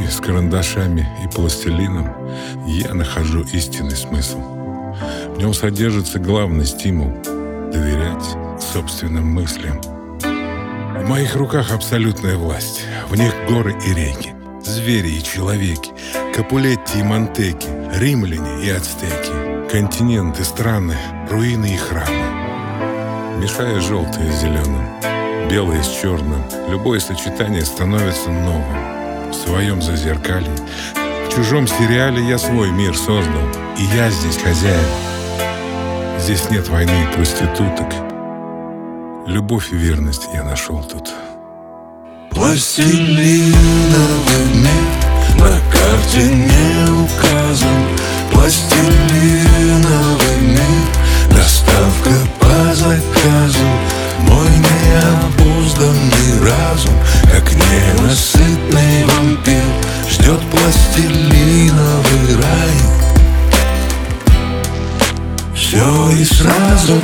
полки с карандашами и пластилином я нахожу истинный смысл. В нем содержится главный стимул — доверять собственным мыслям. В моих руках абсолютная власть. В них горы и реки, звери и человеки, Капулетти и Монтеки, римляне и ацтеки, континенты, страны, руины и храмы. Мешая желтое с зеленым, белое с черным, любое сочетание становится новым. В своем зазеркалье, в чужом сериале я свой мир создал, и я здесь хозяин. Здесь нет войны и проституток. Любовь и верность я нашел тут. Пластилиновый мир на карте не указан. Пластилиновый мир, доставка по заказу. Мой необузданный разум, как ненасытный вампир, ждет пластилиновый рай. Все и сразу.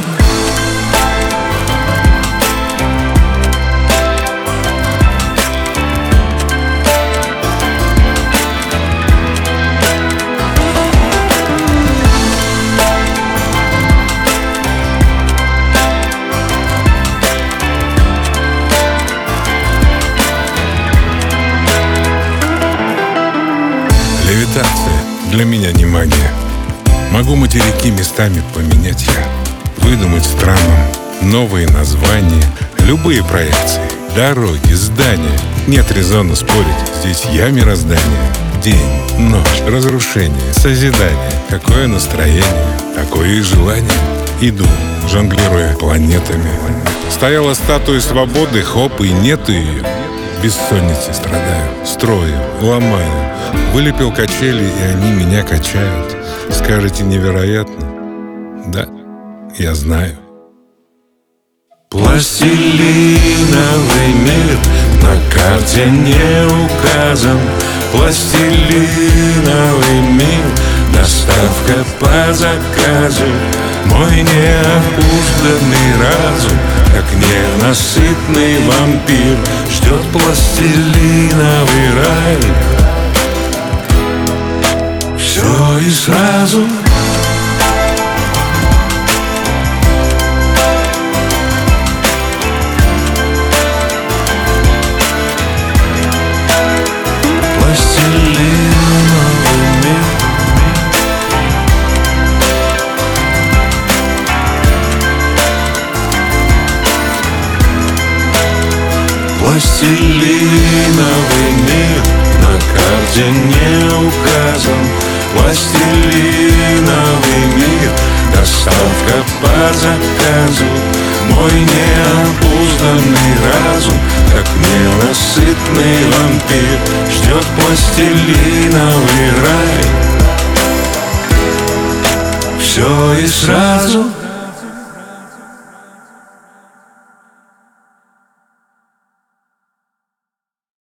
Левитация для меня не магия. Могу материки местами поменять я, выдумать странам новые названия, любые проекции, дороги, здания. Нет резона спорить, здесь я мироздание. День, ночь, разрушение, созидание. Какое настроение, такое и желание. Иду, жонглируя планетами. Стояла статуя свободы, хоп, и нету ее. Бессонницей страдаю, строю, ломаю. Вылепил качели, и они меня качают. Скажете, невероятно? Да, я знаю. Пластилиновый мир на карте не указан. Пластилиновый мир, доставка по заказу. Мой необузданный разум, как ненасытный вампир, ждет пластилиновый рай. Все и сразу. Пластилиновый мир. Пластилиновый мир на карте не указан. Пластилиновый мир, доставка по заказу. Мой необузданный разум, как ненасытный вампир, ждет пластилиновый рай. Все и сразу.